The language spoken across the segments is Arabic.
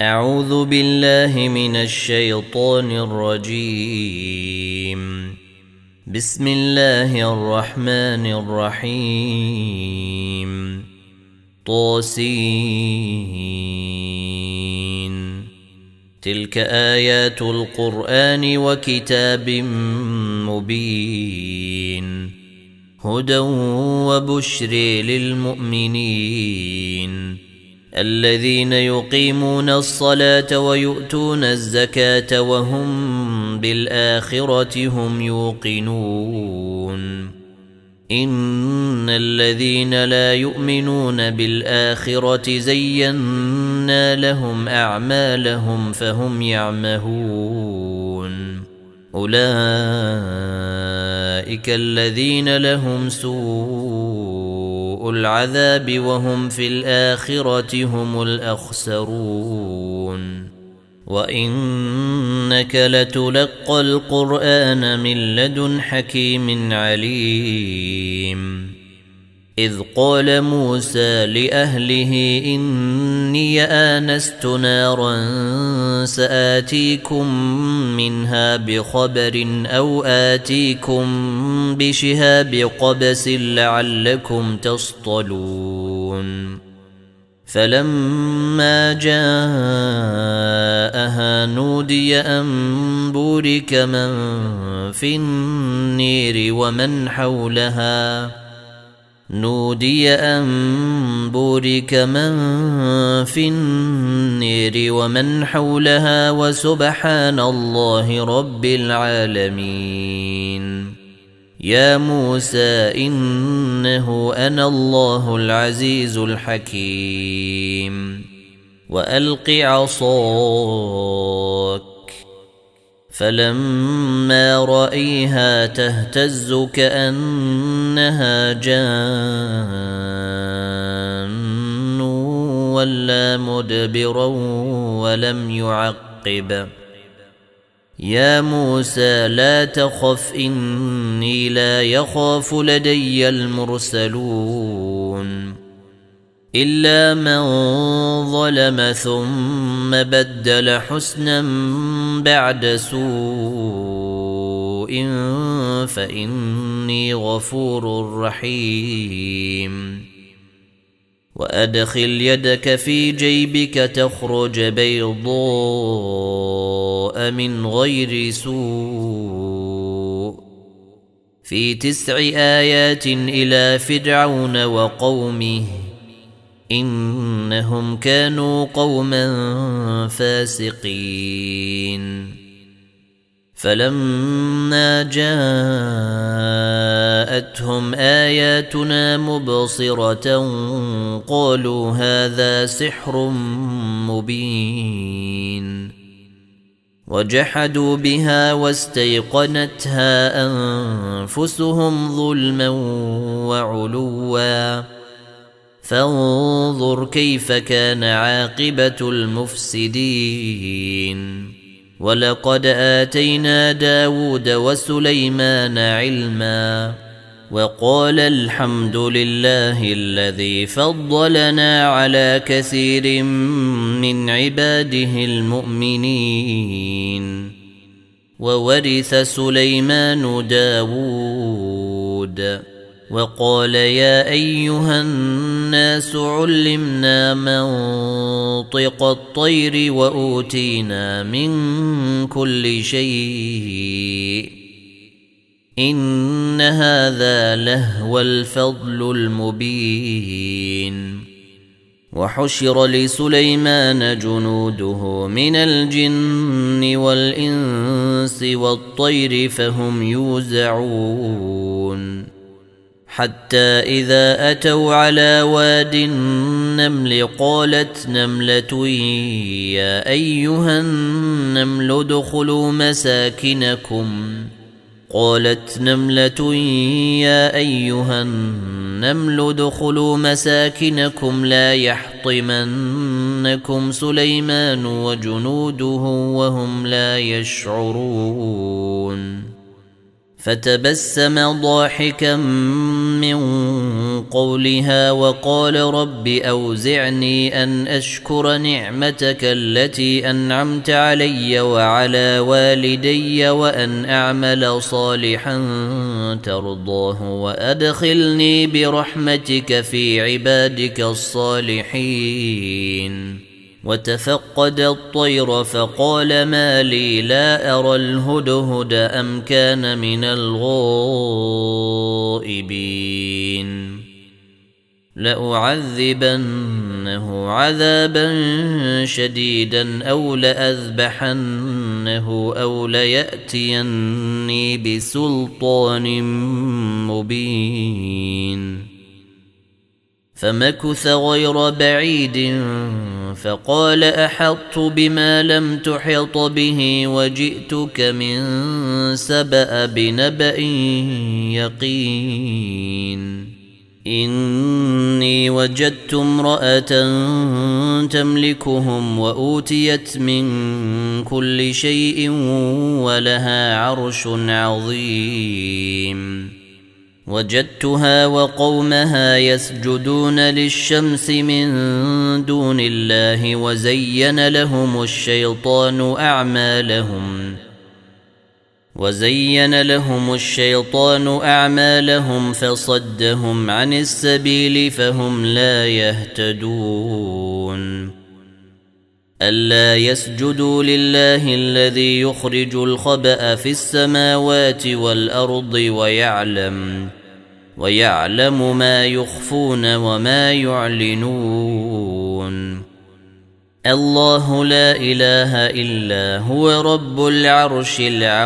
أعوذ بالله من الشيطان الرجيم. بسم الله الرحمن الرحيم. طاسين. تلك آيات القرآن وكتاب مبين، هدى وبشر للمؤمنين الذين يقيمون الصلاة ويؤتون الزكاة وهم بالآخرة هم يوقنون. إن الذين لا يؤمنون بالآخرة زينا لهم أعمالهم فهم يعمهون. أولئك الذين لهم سوء العذاب وهم في الآخرة هم الأخسرون. وإنك لتلقى القرآن من لدن حكيم عليم. إذ قال موسى لأهله إني آنست نارا سآتيكم منها بخبر أو آتيكم بشهاب قبس لعلكم تصطلون. فلما جاءها نودي أن بورك من في النير ومن حولها وسبحان الله رب العالمين. يا موسى إنه أنا الله العزيز الحكيم. وألق عصاك. فلما رأيها تهتز كأنها جان ولا مدبرا ولم يعقب. يا موسى لا تخف إني لا يخاف لدي المرسلون. إلا من ظلم ثم بدل حسنا بعد سوء فإني غفور رحيم. وأدخل يدك في جيبك تخرج بيضاء من غير سوء في 9 آيات إلى فرعون وقومه إنهم كانوا قوما فاسقين. فلما جاءتهم آياتنا مبصرة قالوا هذا سحر مبين. وجحدوا بها واستيقنتها أنفسهم ظلما وعلوا فانظر كيف كان عاقبة المفسدين. ولقد آتينا داود وسليمان علما وقال الحمد لله الذي فضلنا على كثير من عباده المؤمنين. وورث سليمان داود وقال يا أيها الناس علمنا منطق الطير وأوتينا من كل شيء إن هذا لهو الفضل المبين. وحشر لسليمان جنوده من الجن والإنس والطير فهم يوزعون. حتى إذا أتوا على واد النمل قالت نملة يا أيها النمل ادخلوا مساكنكم لا يحطمنكم سليمان وجنوده وهم لا يشعرون. فتبسم ضاحكا من قولها وقال رب أوزعني أن أشكر نعمتك التي أنعمت علي وعلى والدي وأن أعمل صالحا ترضاه وأدخلني برحمتك في عبادك الصالحين. وتفقد الطير فقال ما لي لا أرى الهدهد أم كان من الغائبين لأعذبنه عذابا شديدا أو لأذبحنه أو ليأتيني بسلطان مبين. فمكث غير بعيد فقال أحطت بما لم تحط به وجئتك من سبأ بنبأ يقين. إني وجدت امرأة تملكهم وأوتيت من كل شيء ولها عرش عظيم. وجدتها وقومها يسجدون للشمس من دون الله وزين لهم الشيطان أعمالهم فصدهم عن السبيل فهم لا يهتدون. ألا يسجدوا لله الذي يخرج الخبأ في السماوات والأرض ويعلم ما يخفون وما يعلنون. الله لا إله إلا هو رب العرش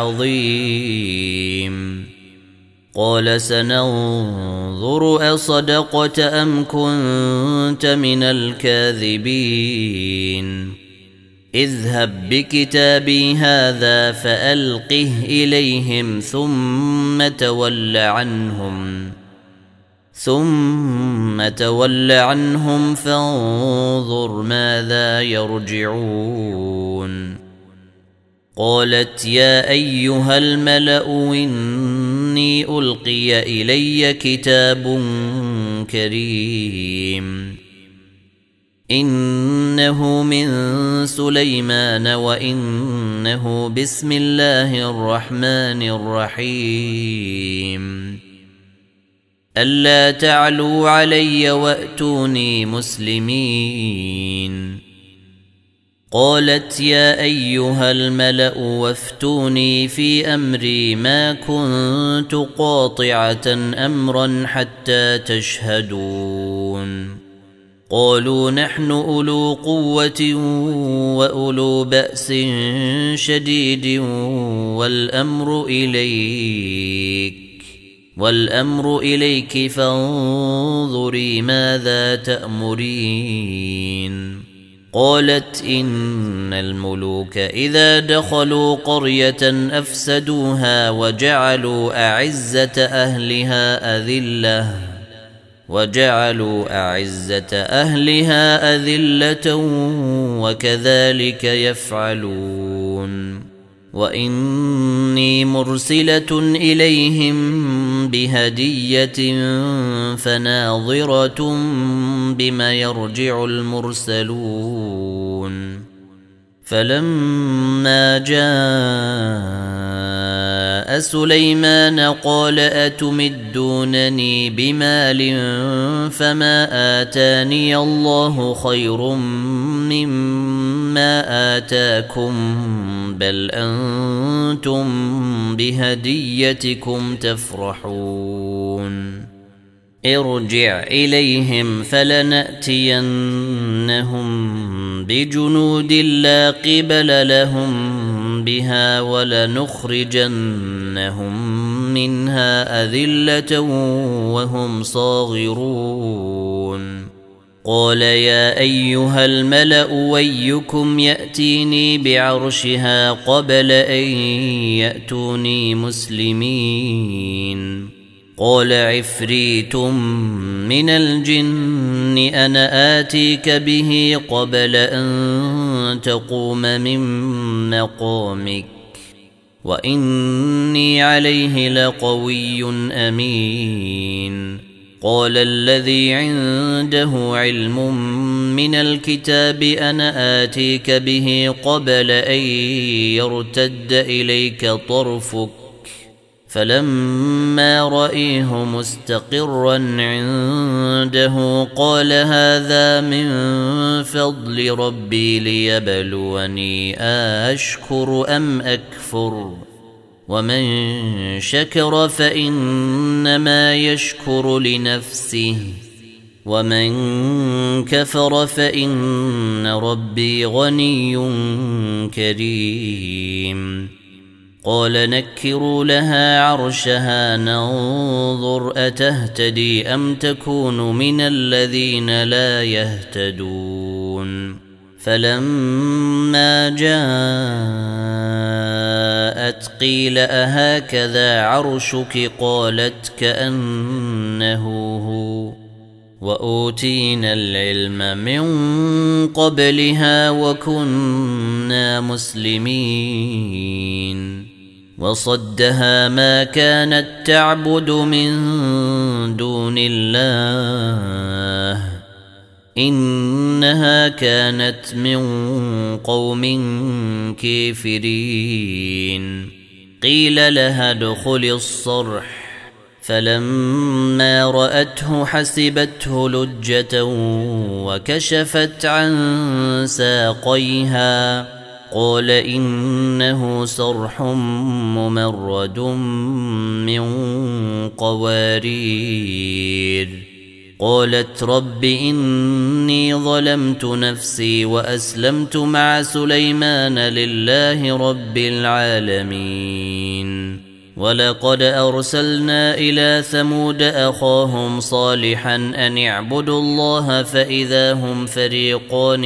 العظيم. قال سننظر أصدقت أم كنت من الكاذبين. اذهب بكتابي هذا فألقه إليهم ثم تول عنهم فانظر ماذا يرجعون. قالت يا أيها الملأ إني ألقي إلي كتاب كريم إنه من سليمان وإنه بسم الله الرحمن الرحيم. ألا تعلوا علي وأتوني مسلمين. قالت يا أيها الملأ وافتوني في أمري ما كنت قاطعة أمرا حتى تشهدون. قالوا نحن أولو قوة وأولو بأس شديد والأمر إليك فانظري ماذا تأمرين. قالت إن الملوك إذا دخلوا قرية أفسدوها وجعلوا أعزة أهلها أذلة وكذلك يفعلون. وإني مرسلة إليهم بهدية فناظرة بما يرجع المرسلون. فلما جاء سليمان قال أتمدونني بمال فما آتاني الله خير مما آتاكم بل أنتم بهديتكم تفرحون. ارجع إليهم فلنأتينهم بجنود لا قبل لهم بها ولنخرجنهم منها أذلة وهم صاغرون. قال يا أيها الملأ ويكم يأتيني بعرشها قبل أن يأتوني مسلمين. قال عفريت من الجن أنا آتيك به قبل أن تقوم من مقامك وإني عليه لقوي أمين. قال الذي عنده علم من الكتاب أنا آتيك به قبل أن يرتد إليك طرفك. فلما رأيه مستقرا عنده قال هذا من فضل ربي ليبلوني أشكر أم أكفر. ومن شكر فإنما يشكر لنفسه ومن كفر فإن ربي غني كريم. قال نكروا لها عرشها ننظر أتهتدي أم تكون من الذين لا يهتدون. فلما جاءت قيل أهكذا عرشك قالت كأنه هو وأوتينا العلم من قبلها وكنا مسلمين. وصدها ما كانت تعبد من دون الله إنها كانت من قوم كافرين. قيل لها ادخل الصرح فلما رأته حسبته لجة وكشفت عن ساقيها قال إنه صرح ممرد من قوارير. قالت رب إني ظلمت نفسي وأسلمت مع سليمان لله رب العالمين. ولقد أرسلنا إلى ثمود أخاهم صالحا أن اعبدوا الله فإذا هم فريقان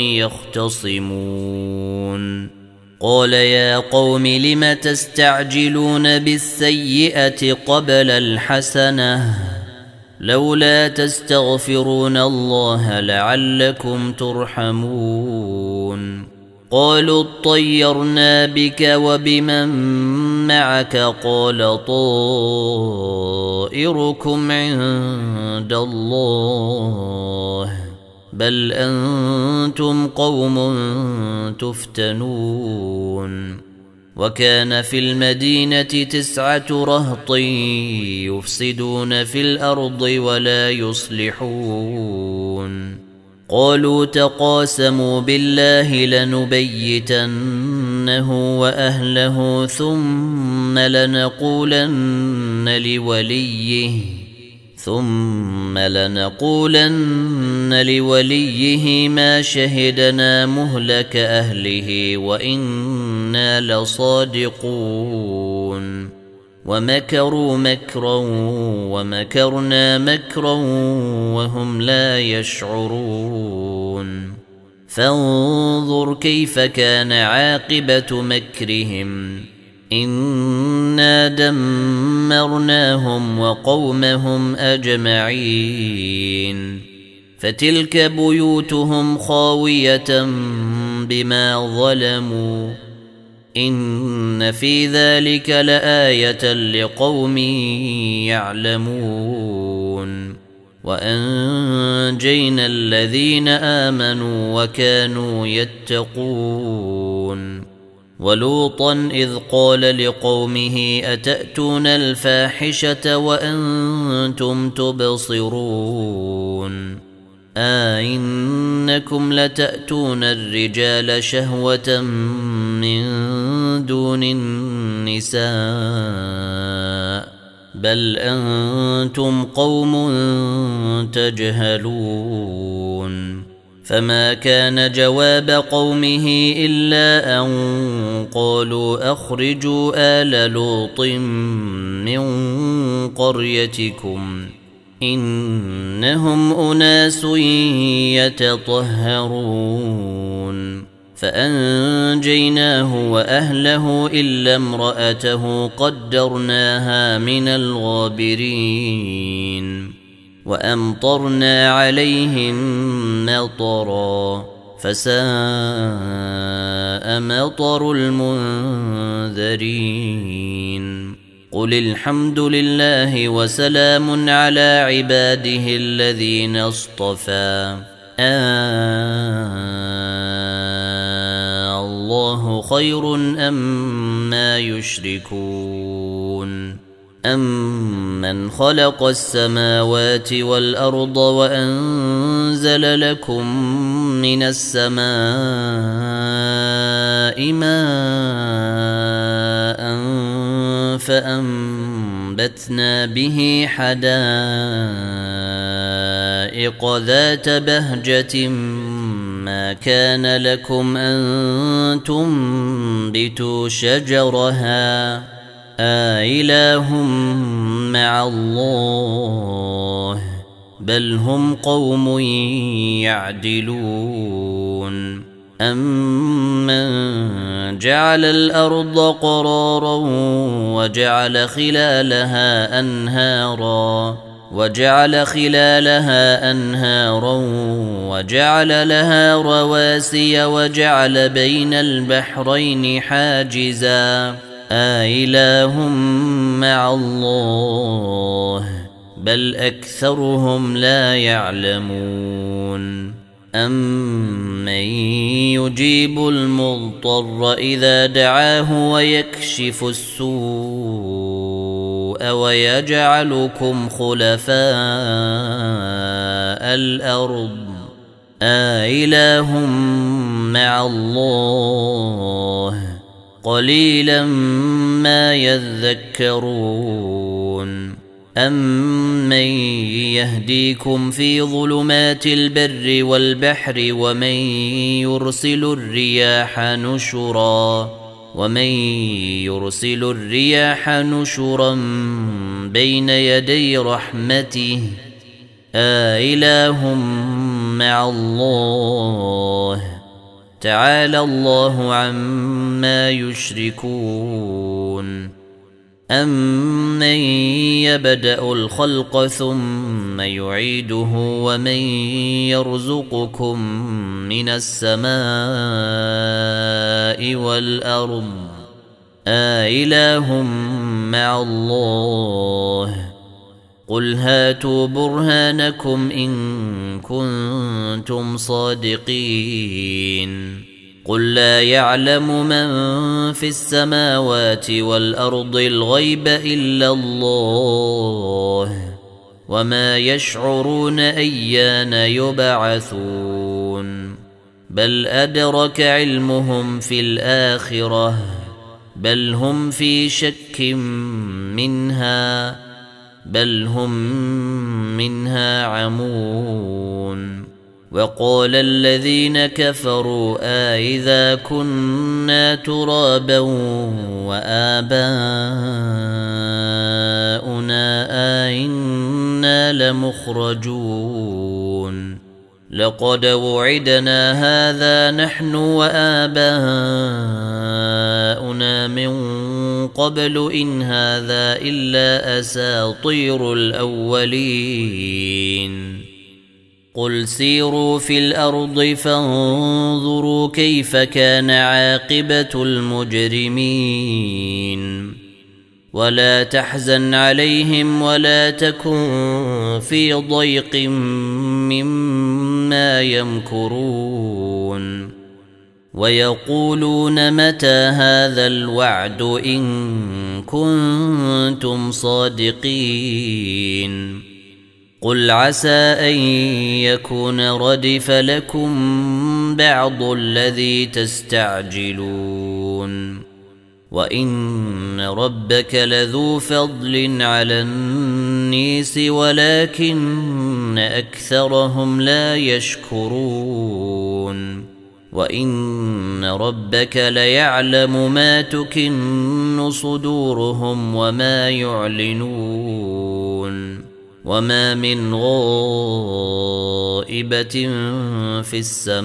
يختصمون. قال يا قوم لم تستعجلون بالسيئة قبل الحسنة لولا تستغفرون الله لعلكم ترحمون. قالوا اطيرنا بك وبمن معك قال طائركم عند الله بل أنتم قوم تفتنون. وكان في المدينة 9 رهط يفسدون في الأرض ولا يصلحون. قالوا تقاسموا بالله لنبيتنه وأهله ثم لنقولن لوليه ما شهدنا مهلك أهله وإنا لصادقون. ومكروا مكرا ومكرنا مكرا وهم لا يشعرون. فانظر كيف كان عاقبة مكرهم إنا دمرناهم وقومهم أجمعين. فتلك بيوتهم خاوية بما ظلموا إن في ذلك لآية لقوم يعلمون. وأنجينا الذين آمنوا وكانوا يتقون. ولوطا إذ قال لقومه أتأتون الفاحشة وأنتم تبصرون أئنكم لتأتون الرجال شهوة من دون النساء بل أنتم قوم تجهلون. فما كان جواب قومه إلا أن قالوا أخرجوا آل لوط من قريتكم إنهم أناس يتطهرون. فأنجيناه وأهله إلا امرأته قدرناها من الغابرين. وأمطرنا عليهم مطرا فساء مطر المنذرين قل الحمد لله وسلام على عباده الذين اصطفى الله خير أما يشركون أمن خلق السماوات والأرض وأنزل لكم من السماء ماء فأنبتنا به حدائق ذات بهجة ما كان لكم أن تنبتوا شجرها أإله مع الله بل هم قوم يعدلون أمن جعل الأرض قرارا وجعل خلالها أنهارا وجعل لها رواسي وجعل بين البحرين حاجزا أإله مع الله بل أكثرهم لا يعلمون أمن يجيب المضطر إذا دعاه ويكشف السوء ويجعلكم خلفاء الأرض أإله مع الله قليلا ما يذكرون أمن يهديكم في ظلمات البر والبحر ومن يرسل الرياح نشرا بين يدي رحمته أإله مع الله تعالى الله عما يشركون أمن يبدأ الخلق ثم يعيده ومن يرزقكم من السماء والأرض أإله مع الله قل هاتوا برهانكم إن كنتم صادقين قل لا يعلم من في السماوات والأرض الغيب إلا الله وما يشعرون أيان يبعثون بل أدرك علمهم في الآخرة بل هم في شك منها بل هم منها عمون وقال الذين كفروا أإذا كنا ترابا وآباؤنا أئنا لمخرجون لقد وعدنا هذا نحن وآباؤنا من قبل إن هذا إلا أساطير الأولين قل سيروا في الأرض فانظروا كيف كان عاقبة المجرمين ولا تحزن عليهم ولا تكن في ضيق مما يمكرون ويقولون متى هذا الوعد إن كنتم صادقين قل عسى أن يكون ردف لكم بعض الذي تستعجلون وإن ربك لذو فضل على الناس ولكن أكثرهم لا يشكرون وإن ربك ليعلم ما تكن صدورهم وما يعلنون وما من غائبة في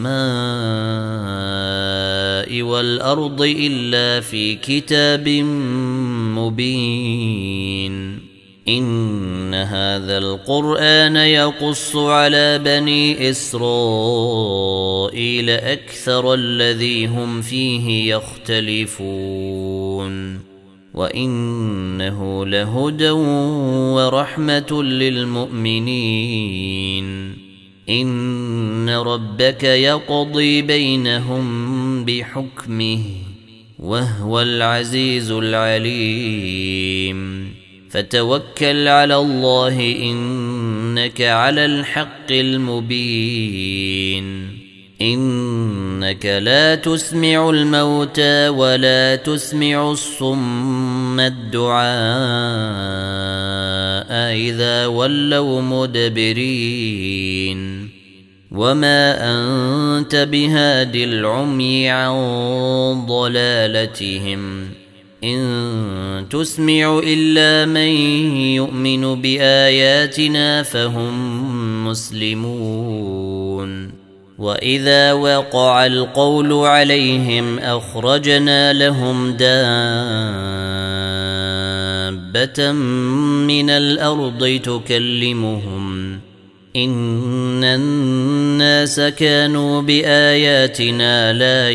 السماء والأرض إلا في كتاب مبين إن هذا القرآن يقص على بني إسرائيل أكثر الذي هم فيه يختلفون وإنه لهدى ورحمة للمؤمنين إن ربك يقضي بينهم بحكمه وهو العزيز العليم فتوكل على الله إنك على الحق المبين إنك لا تسمع الموتى ولا تسمع الصم الدعاء إذا ولوا مدبرين وما أنت بهاد العمي عن ضلالتهم إن تسمع إلا من يؤمن بآياتنا فهم مسلمون وإذا وقع القول عليهم أخرجنا لهم دابة من الأرض تكلمهم إن الناس كانوا بآياتنا لا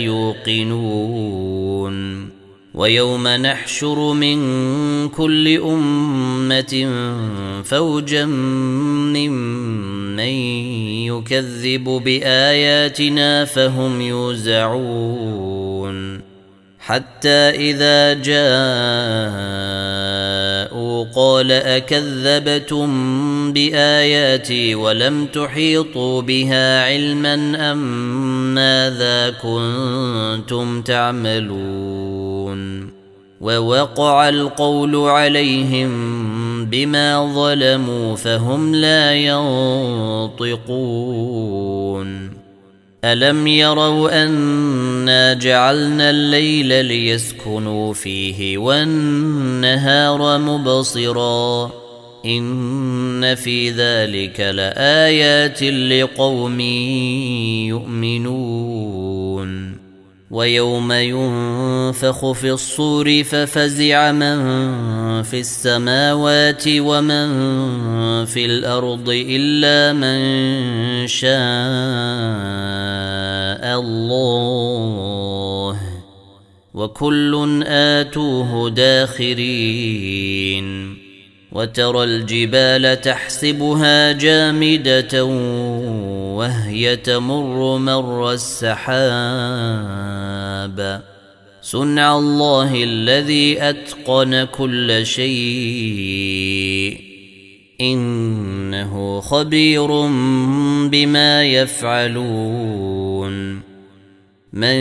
يوقنون ويوم نحشر من كل أمة فوجا ممن يكذب بآياتنا فهم يوزعون حتى إذا جاءوا قال أكذبتم بآياتي ولم تحيطوا بها علما أم ماذا كنتم تعملون ووقع القول عليهم بما ظلموا فهم لا ينطقون ألم يروا أنا جعلنا الليل ليسكنوا فيه والنهار مبصرا إن في ذلك لآيات لقوم يؤمنون ويوم ينفخ في الصور ففزع من في السماوات ومن في الأرض إلا من شاء الله وكل آتوه داخرين وترى الجبال تحسبها جامدة وهي تمر مر السحاب صنع الله الذي أتقن كل شيء إنه خبير بما يفعلون من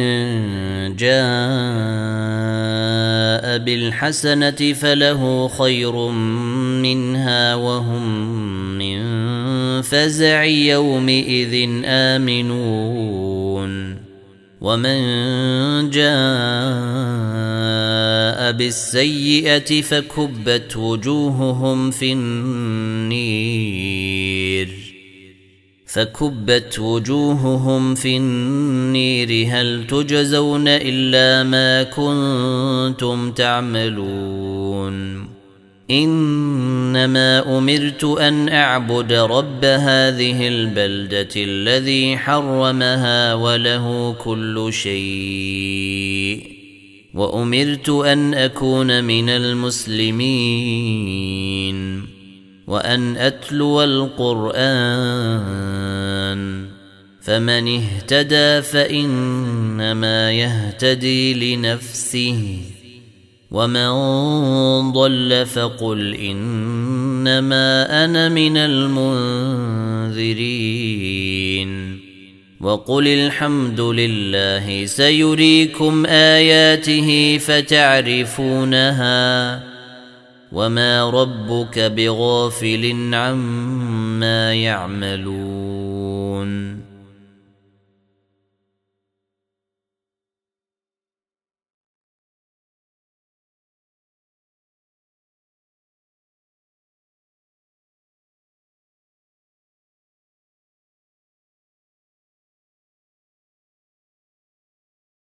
جاء بالحسنة فله خير منها وهم من فزع يومئذ آمنون ومن جاء بالسيئة فكبت وجوههم في النير هل تجزون إلا ما كنتم تعملون إنما أمرت أن أعبد رب هذه البلدة الذي حرمها وله كل شيء وأمرت أن أكون من المسلمين وأن أتلو القرآن فمن اهتدى فإنما يهتدي لنفسه ومن ضل فقل إنما أنا من المنذرين وقل الحمد لله سيريكم آياته فتعرفونها وما ربك بغافل عما يعملون